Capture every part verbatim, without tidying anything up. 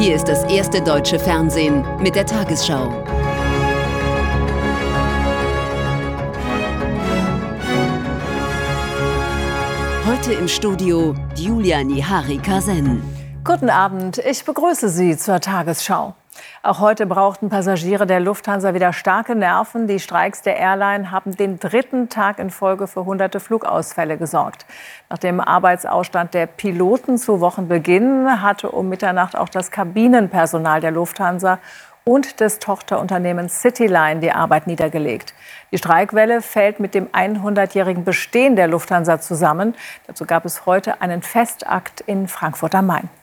Hier ist das erste deutsche Fernsehen mit der Tagesschau. Heute im Studio Julia Niharika-Sen. Guten Abend, ich begrüße Sie zur Tagesschau. Auch heute brauchten Passagiere der Lufthansa wieder starke Nerven. Die Streiks der Airline haben den dritten Tag in Folge für hunderte Flugausfälle gesorgt. Nach dem Arbeitsausstand der Piloten zu Wochenbeginn hatte um Mitternacht auch das Kabinenpersonal der Lufthansa und des Tochterunternehmens Cityline die Arbeit niedergelegt. Die Streikwelle fällt mit dem hundertjährigen Bestehen der Lufthansa zusammen. Dazu gab es heute einen Festakt in Frankfurt am Main.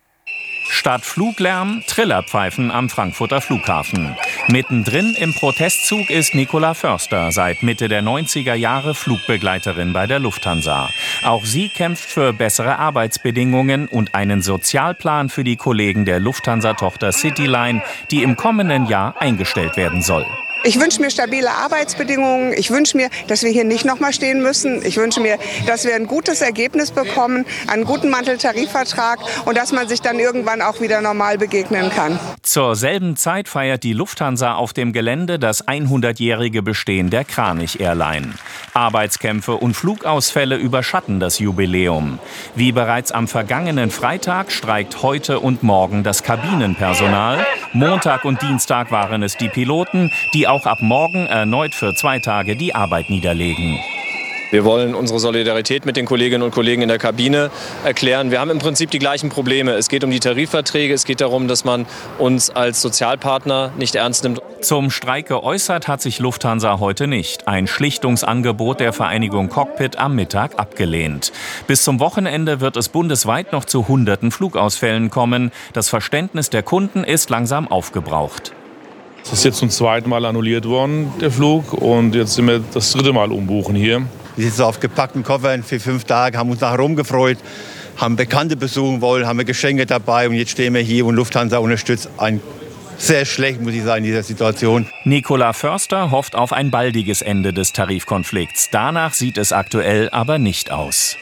Statt Fluglärm Trillerpfeifen am Frankfurter Flughafen. Mittendrin im Protestzug ist Nicola Förster, seit Mitte der neunziger Jahre Flugbegleiterin bei der Lufthansa. Auch sie kämpft für bessere Arbeitsbedingungen und einen Sozialplan für die Kollegen der Lufthansa-Tochter Cityline, die im kommenden Jahr eingestellt werden soll. Ich wünsche mir stabile Arbeitsbedingungen. Ich wünsche mir, dass wir hier nicht noch mal stehen müssen. Ich wünsche mir, dass wir ein gutes Ergebnis bekommen, einen guten Manteltarifvertrag und dass man sich dann irgendwann auch wieder normal begegnen kann. Zur selben Zeit feiert die Lufthansa auf dem Gelände das hundertjährige Bestehen der Kranich Airline. Arbeitskämpfe und Flugausfälle überschatten das Jubiläum. Wie bereits am vergangenen Freitag streikt heute und morgen das Kabinenpersonal. Montag und Dienstag waren es die Piloten, die auch ab morgen erneut für zwei Tage die Arbeit niederlegen. Wir wollen unsere Solidarität mit den Kolleginnen und Kollegen in der Kabine erklären. Wir haben im Prinzip die gleichen Probleme. Es geht um die Tarifverträge, es geht darum, dass man uns als Sozialpartner nicht ernst nimmt. Zum Streik geäußert hat sich Lufthansa heute nicht. Ein Schlichtungsangebot der Vereinigung Cockpit am Mittag abgelehnt. Bis zum Wochenende wird es bundesweit noch zu hunderten Flugausfällen kommen. Das Verständnis der Kunden ist langsam aufgebraucht. Es ist jetzt zum zweiten Mal annulliert worden, der Flug. Und jetzt sind wir das dritte Mal umbuchen hier. Wir sitzen auf gepackten Koffern für fünf Tage, haben uns nachher rumgefreut, haben Bekannte besuchen wollen, haben wir Geschenke dabei. Und jetzt stehen wir hier und Lufthansa unterstützt ein sehr schlecht, muss ich sagen, in dieser Situation. Nicola Förster hofft auf ein baldiges Ende des Tarifkonflikts. Danach sieht es aktuell aber nicht aus.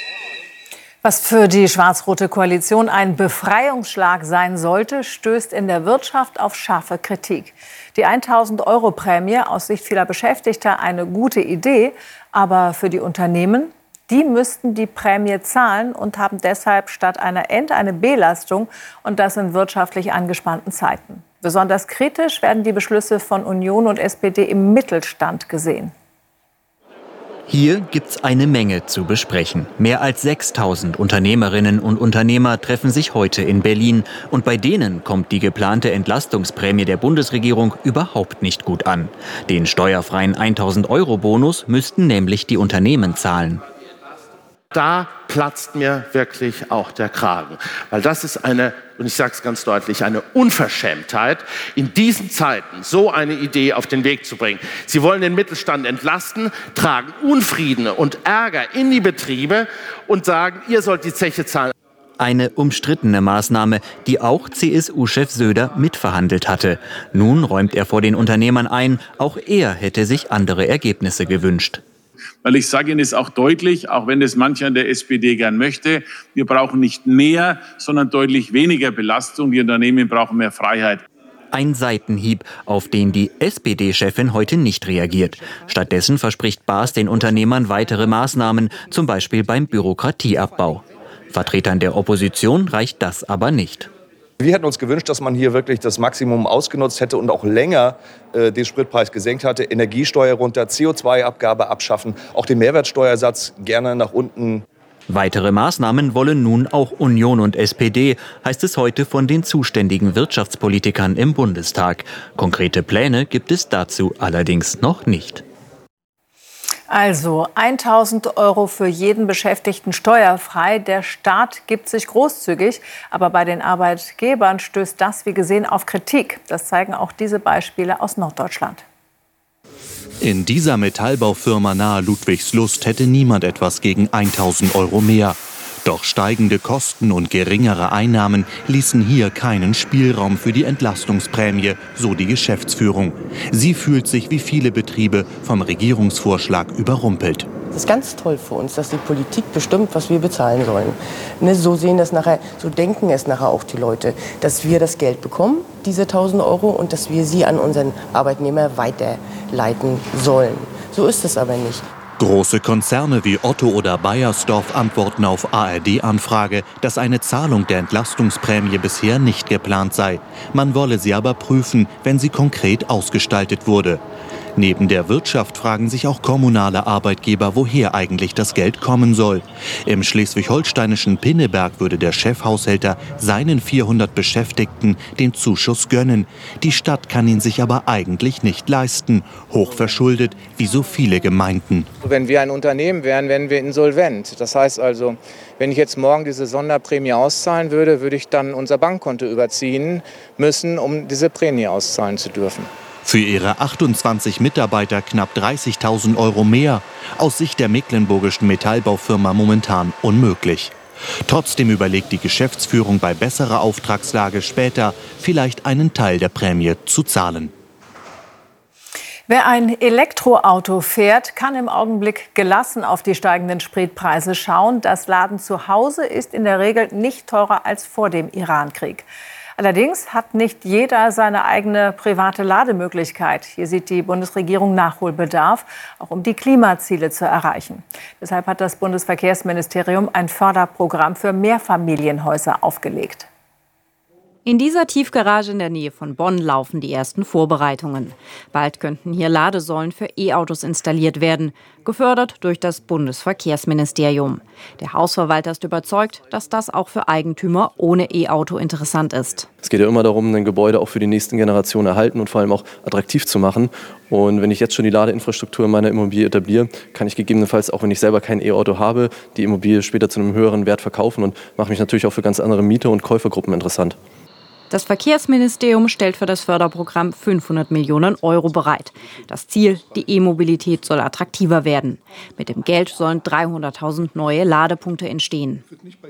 Was für die schwarz-rote Koalition ein Befreiungsschlag sein sollte, stößt in der Wirtschaft auf scharfe Kritik. Die tausend-Euro-Prämie aus Sicht vieler Beschäftigter eine gute Idee, aber für die Unternehmen, die müssten die Prämie zahlen und haben deshalb statt einer End- eine Belastung, und das in wirtschaftlich angespannten Zeiten. Besonders kritisch werden die Beschlüsse von Union und S P D im Mittelstand gesehen. Hier gibt's eine Menge zu besprechen. Mehr als sechstausend Unternehmerinnen und Unternehmer treffen sich heute in Berlin. Und bei denen kommt die geplante Entlastungsprämie der Bundesregierung überhaupt nicht gut an. Den steuerfreien tausend-Euro-Bonus müssten nämlich die Unternehmen zahlen. Da platzt mir wirklich auch der Kragen, weil das ist eine, und ich sage es ganz deutlich, eine Unverschämtheit, in diesen Zeiten so eine Idee auf den Weg zu bringen. Sie wollen den Mittelstand entlasten, tragen Unfrieden und Ärger in die Betriebe und sagen, ihr sollt die Zeche zahlen. Eine umstrittene Maßnahme, die auch C S U-Chef Söder mitverhandelt hatte. Nun räumt er vor den Unternehmern ein, auch er hätte sich andere Ergebnisse gewünscht. Weil ich sage Ihnen es auch deutlich, auch wenn es mancher in der S P D gern möchte, wir brauchen nicht mehr, sondern deutlich weniger Belastung. Die Unternehmen brauchen mehr Freiheit. Ein Seitenhieb, auf den die S P D-Chefin heute nicht reagiert. Stattdessen verspricht Baas den Unternehmern weitere Maßnahmen, zum Beispiel beim Bürokratieabbau. Vertretern der Opposition reicht das aber nicht. Wir hätten uns gewünscht, dass man hier wirklich das Maximum ausgenutzt hätte und auch länger äh, den Spritpreis gesenkt hatte. Energiesteuer runter, C O zwei Abgabe abschaffen, auch den Mehrwertsteuersatz gerne nach unten. Weitere Maßnahmen wollen nun auch Union und S P D, heißt es heute von den zuständigen Wirtschaftspolitikern im Bundestag. Konkrete Pläne gibt es dazu allerdings noch nicht. Also tausend Euro für jeden Beschäftigten steuerfrei. Der Staat gibt sich großzügig, aber bei den Arbeitgebern stößt das, wie gesehen, auf Kritik. Das zeigen auch diese Beispiele aus Norddeutschland. In dieser Metallbaufirma nahe Ludwigslust hätte niemand etwas gegen tausend Euro mehr. Doch steigende Kosten und geringere Einnahmen ließen hier keinen Spielraum für die Entlastungsprämie, so die Geschäftsführung. Sie fühlt sich wie viele Betriebe vom Regierungsvorschlag überrumpelt. Das ist ganz toll für uns, dass die Politik bestimmt, was wir bezahlen sollen. Ne, so sehen das nachher, so denken es nachher auch die Leute, dass wir das Geld bekommen, diese tausend Euro, und dass wir sie an unseren Arbeitnehmer weiterleiten sollen. So ist es aber nicht. Große Konzerne wie Otto oder Bayersdorf antworten auf A R D-Anfrage, dass eine Zahlung der Entlastungsprämie bisher nicht geplant sei. Man wolle sie aber prüfen, wenn sie konkret ausgestaltet wurde. Neben der Wirtschaft fragen sich auch kommunale Arbeitgeber, woher eigentlich das Geld kommen soll. Im schleswig-holsteinischen Pinneberg würde der Chefhaushälter seinen vierhundert Beschäftigten den Zuschuss gönnen. Die Stadt kann ihn sich aber eigentlich nicht leisten. Hochverschuldet, wie so viele Gemeinden. Wenn wir ein Unternehmen wären, wären wir insolvent. Das heißt also, wenn ich jetzt morgen diese Sonderprämie auszahlen würde, würde ich dann unser Bankkonto überziehen müssen, um diese Prämie auszahlen zu dürfen. Für ihre achtundzwanzig Mitarbeiter knapp dreißigtausend Euro mehr. Aus Sicht der mecklenburgischen Metallbaufirma momentan unmöglich. Trotzdem überlegt die Geschäftsführung bei besserer Auftragslage später, vielleicht einen Teil der Prämie zu zahlen. Wer ein Elektroauto fährt, kann im Augenblick gelassen auf die steigenden Spritpreise schauen. Das Laden zu Hause ist in der Regel nicht teurer als vor dem Irankrieg. Allerdings hat nicht jeder seine eigene private Lademöglichkeit. Hier sieht die Bundesregierung Nachholbedarf, auch um die Klimaziele zu erreichen. Deshalb hat das Bundesverkehrsministerium ein Förderprogramm für Mehrfamilienhäuser aufgelegt. In dieser Tiefgarage in der Nähe von Bonn laufen die ersten Vorbereitungen. Bald könnten hier Ladesäulen für E-Autos installiert werden, gefördert durch das Bundesverkehrsministerium. Der Hausverwalter ist überzeugt, dass das auch für Eigentümer ohne E-Auto interessant ist. Es geht ja immer darum, ein Gebäude auch für die nächsten Generationen erhalten und vor allem auch attraktiv zu machen. Und wenn ich jetzt schon die Ladeinfrastruktur in meiner Immobilie etabliere, kann ich gegebenenfalls, auch wenn ich selber kein E-Auto habe, die Immobilie später zu einem höheren Wert verkaufen und mache mich natürlich auch für ganz andere Mieter- und Käufergruppen interessant. Das Verkehrsministerium stellt für das Förderprogramm fünfhundert Millionen Euro bereit. Das Ziel, die E-Mobilität soll attraktiver werden. Mit dem Geld sollen dreihunderttausend neue Ladepunkte entstehen.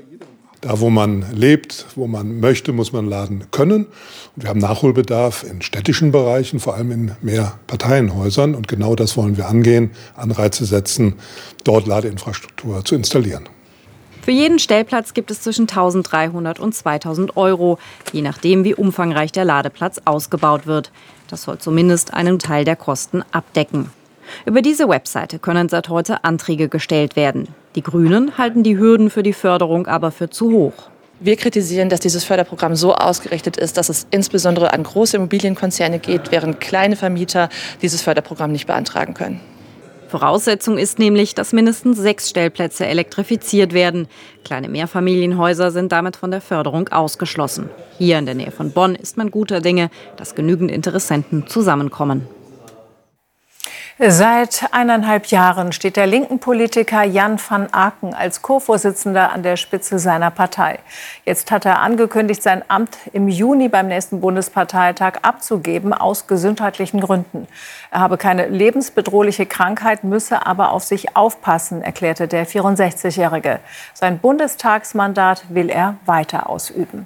Da, wo man lebt, wo man möchte, muss man laden können. Und wir haben Nachholbedarf in städtischen Bereichen, vor allem in Mehrparteienhäusern. Und genau das wollen wir angehen, Anreize setzen, dort Ladeinfrastruktur zu installieren. Für jeden Stellplatz gibt es zwischen eintausenddreihundert und zweitausend Euro, je nachdem, wie umfangreich der Ladeplatz ausgebaut wird. Das soll zumindest einen Teil der Kosten abdecken. Über diese Webseite können seit heute Anträge gestellt werden. Die Grünen halten die Hürden für die Förderung aber für zu hoch. Wir kritisieren, dass dieses Förderprogramm so ausgerichtet ist, dass es insbesondere an große Immobilienkonzerne geht, während kleine Vermieter dieses Förderprogramm nicht beantragen können. Voraussetzung ist nämlich, dass mindestens sechs Stellplätze elektrifiziert werden. Kleine Mehrfamilienhäuser sind damit von der Förderung ausgeschlossen. Hier in der Nähe von Bonn ist man guter Dinge, dass genügend Interessenten zusammenkommen. Seit eineinhalb Jahren steht der linken Politiker Jan van Aken als Co-Vorsitzender an der Spitze seiner Partei. Jetzt hat er angekündigt, sein Amt im Juni beim nächsten Bundesparteitag abzugeben, aus gesundheitlichen Gründen. Er habe keine lebensbedrohliche Krankheit, müsse aber auf sich aufpassen, erklärte der vierundsechzigjährige. Sein Bundestagsmandat will er weiter ausüben.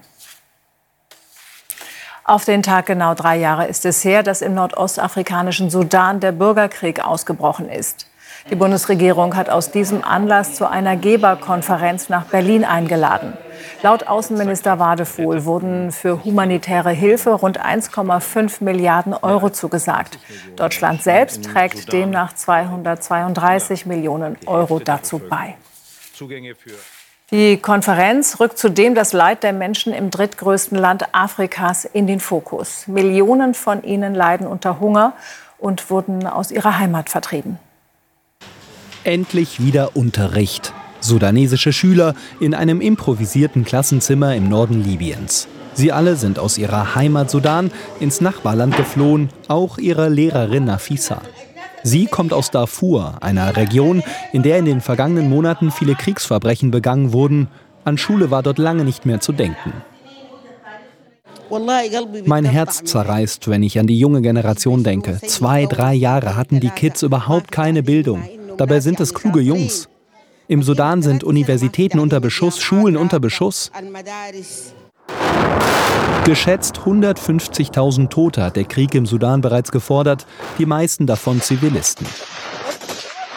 Auf den Tag genau drei Jahre ist es her, dass im nordostafrikanischen Sudan der Bürgerkrieg ausgebrochen ist. Die Bundesregierung hat aus diesem Anlass zu einer Geberkonferenz nach Berlin eingeladen. Laut Außenminister Wadefuhl wurden für humanitäre Hilfe rund eins Komma fünf Milliarden Euro zugesagt. Deutschland selbst trägt demnach zweihundertzweiunddreißig Millionen Euro dazu bei. Die Konferenz rückt zudem das Leid der Menschen im drittgrößten Land Afrikas in den Fokus. Millionen von ihnen leiden unter Hunger und wurden aus ihrer Heimat vertrieben. Endlich wieder Unterricht. Sudanesische Schüler in einem improvisierten Klassenzimmer im Norden Libyens. Sie alle sind aus ihrer Heimat Sudan ins Nachbarland geflohen, auch ihre Lehrerin Nafisa. Sie kommt aus Darfur, einer Region, in der in den vergangenen Monaten viele Kriegsverbrechen begangen wurden. An Schule war dort lange nicht mehr zu denken. Mein Herz zerreißt, wenn ich an die junge Generation denke. Zwei, drei Jahre hatten die Kids überhaupt keine Bildung. Dabei sind es kluge Jungs. Im Sudan sind Universitäten unter Beschuss, Schulen unter Beschuss. Geschätzt hundertfünfzigtausend Tote hat der Krieg im Sudan bereits gefordert, die meisten davon Zivilisten.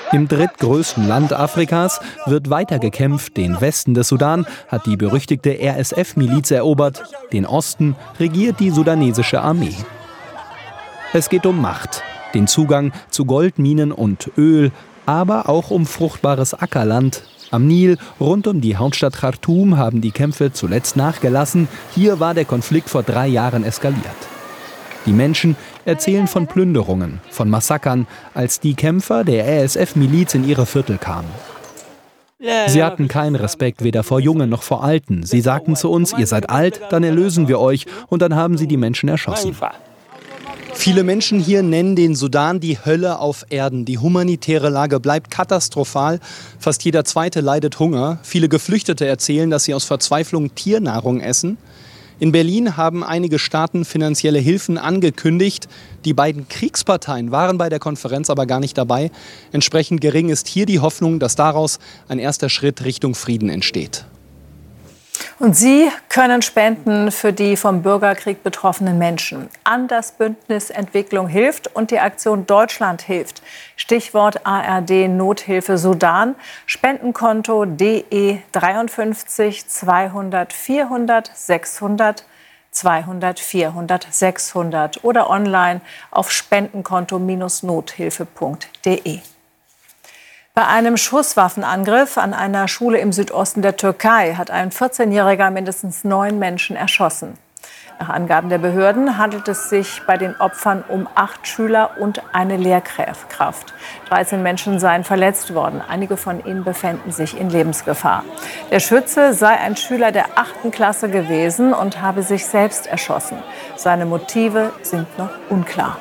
Im drittgrößten Land Afrikas wird weiter gekämpft. Den Westen des Sudan hat die berüchtigte R S F-Miliz erobert. Den Osten regiert die sudanesische Armee. Es geht um Macht, den Zugang zu Goldminen und Öl, aber auch um fruchtbares Ackerland. Am Nil, rund um die Hauptstadt Khartoum, haben die Kämpfe zuletzt nachgelassen. Hier war der Konflikt vor drei Jahren eskaliert. Die Menschen erzählen von Plünderungen, von Massakern, als die Kämpfer der R S F-Miliz in ihre Viertel kamen. Sie hatten keinen Respekt weder vor Jungen noch vor Alten. Sie sagten zu uns, ihr seid alt, dann erlösen wir euch. Und dann haben sie die Menschen erschossen. Viele Menschen hier nennen den Sudan die Hölle auf Erden. Die humanitäre Lage bleibt katastrophal. Fast jeder Zweite leidet Hunger. Viele Geflüchtete erzählen, dass sie aus Verzweiflung Tiernahrung essen. In Berlin haben einige Staaten finanzielle Hilfen angekündigt. Die beiden Kriegsparteien waren bei der Konferenz aber gar nicht dabei. Entsprechend gering ist hier die Hoffnung, dass daraus ein erster Schritt Richtung Frieden entsteht. Und Sie können spenden für die vom Bürgerkrieg betroffenen Menschen. An das Bündnis Entwicklung hilft und die Aktion Deutschland hilft. Stichwort A R D Nothilfe Sudan. Spendenkonto D E dreiundfünfzig zweihundert vierhundert sechshundert zweihundert vierhundert sechshundert oder online auf spendenkonto nothilfe punkt de. Bei einem Schusswaffenangriff an einer Schule im Südosten der Türkei hat ein vierzehnjähriger mindestens neun Menschen erschossen. Nach Angaben der Behörden handelt es sich bei den Opfern um acht Schüler und eine Lehrkraft. dreizehn Menschen seien verletzt worden. Einige von ihnen befänden sich in Lebensgefahr. Der Schütze sei ein Schüler der achten Klasse gewesen und habe sich selbst erschossen. Seine Motive sind noch unklar.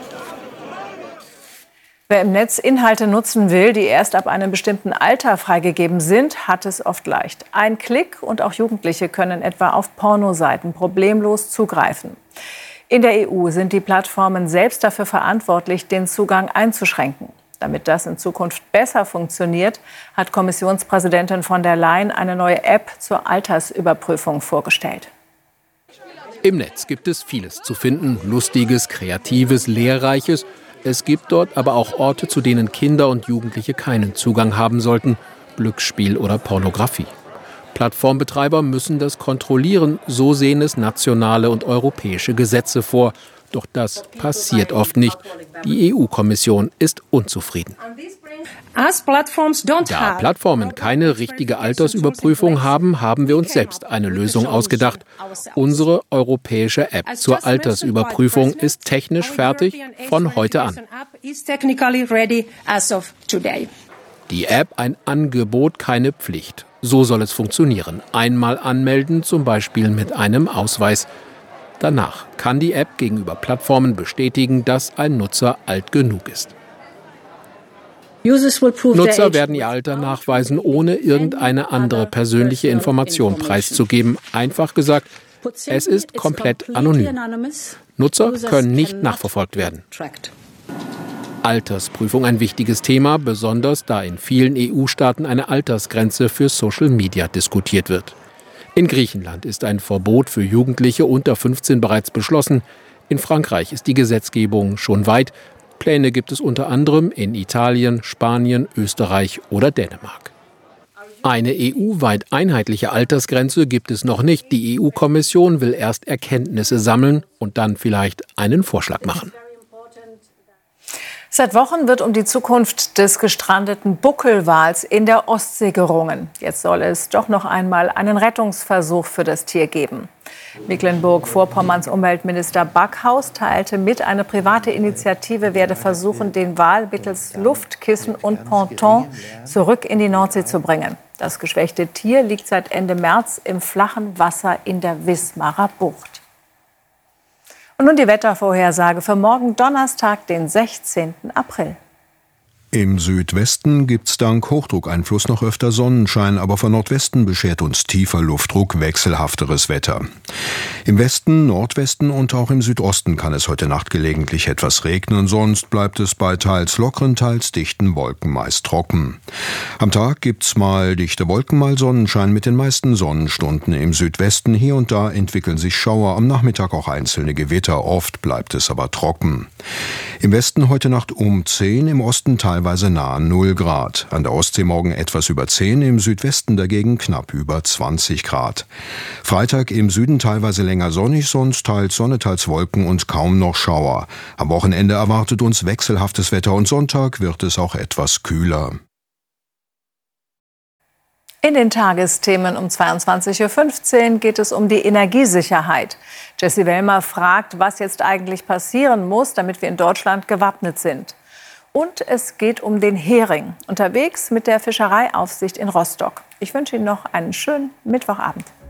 Wer im Netz Inhalte nutzen will, die erst ab einem bestimmten Alter freigegeben sind, hat es oft leicht. Ein Klick und auch Jugendliche können etwa auf Pornoseiten problemlos zugreifen. In der E U sind die Plattformen selbst dafür verantwortlich, den Zugang einzuschränken. Damit das in Zukunft besser funktioniert, hat Kommissionspräsidentin von der Leyen eine neue App zur Altersüberprüfung vorgestellt. Im Netz gibt es vieles zu finden, Lustiges, Kreatives, Lehrreiches. Es gibt dort aber auch Orte, zu denen Kinder und Jugendliche keinen Zugang haben sollten, Glücksspiel oder Pornografie. Plattformbetreiber müssen das kontrollieren, so sehen es nationale und europäische Gesetze vor. Doch das passiert oft nicht. Die E U-Kommission ist unzufrieden. Da Plattformen keine richtige Altersüberprüfung haben, haben wir uns selbst eine Lösung ausgedacht. Unsere europäische App zur Altersüberprüfung ist technisch fertig von heute an. Die App ein Angebot, keine Pflicht. So soll es funktionieren. Einmal anmelden, zum Beispiel mit einem Ausweis. Danach kann die App gegenüber Plattformen bestätigen, dass ein Nutzer alt genug ist. Nutzer werden ihr Alter nachweisen, ohne irgendeine andere persönliche Information preiszugeben. Einfach gesagt, es ist komplett anonym. Nutzer können nicht nachverfolgt werden. Altersprüfung ein wichtiges Thema, besonders da in vielen E U-Staaten eine Altersgrenze für Social Media diskutiert wird. In Griechenland ist ein Verbot für Jugendliche unter fünfzehn bereits beschlossen. In Frankreich ist die Gesetzgebung schon weit. Pläne gibt es unter anderem in Italien, Spanien, Österreich oder Dänemark. Eine E U-weit einheitliche Altersgrenze gibt es noch nicht. Die E U-Kommission will erst Erkenntnisse sammeln und dann vielleicht einen Vorschlag machen. Seit Wochen wird um die Zukunft des gestrandeten Buckelwals in der Ostsee gerungen. Jetzt soll es doch noch einmal einen Rettungsversuch für das Tier geben. Mecklenburg-Vorpommerns Umweltminister Backhaus teilte mit, eine private Initiative werde versuchen, den Wal mittels Luftkissen und Ponton zurück in die Nordsee zu bringen. Das geschwächte Tier liegt seit Ende März im flachen Wasser in der Wismarer Bucht. Und nun die Wettervorhersage für morgen Donnerstag, den sechzehnten April. Im Südwesten gibt's dank Hochdruckeinfluss noch öfter Sonnenschein, aber von Nordwesten beschert uns tiefer Luftdruck wechselhafteres Wetter. Im Westen, Nordwesten und auch im Südosten kann es heute Nacht gelegentlich etwas regnen, sonst bleibt es bei teils lockeren, teils dichten Wolken meist trocken. Am Tag gibt's mal dichte Wolken, mal Sonnenschein mit den meisten Sonnenstunden im Südwesten. Hier und da entwickeln sich Schauer, am Nachmittag auch einzelne Gewitter, oft bleibt es aber trocken. Im Westen heute Nacht um zehn, im Osten teilweise nahe null Grad. An der Ostsee morgen etwas über zehn, im Südwesten dagegen knapp über zwanzig Grad. Freitag im Süden teilweise länger sonnig, sonst teils Sonne, teils Wolken und kaum noch Schauer. Am Wochenende erwartet uns wechselhaftes Wetter und Sonntag wird es auch etwas kühler. In den Tagesthemen um zweiundzwanzig Uhr fünfzehn geht es um die Energiesicherheit. Jessie Wellmer fragt, was jetzt eigentlich passieren muss, damit wir in Deutschland gewappnet sind. Und es geht um den Hering, unterwegs mit der Fischereiaufsicht in Rostock. Ich wünsche Ihnen noch einen schönen Mittwochabend.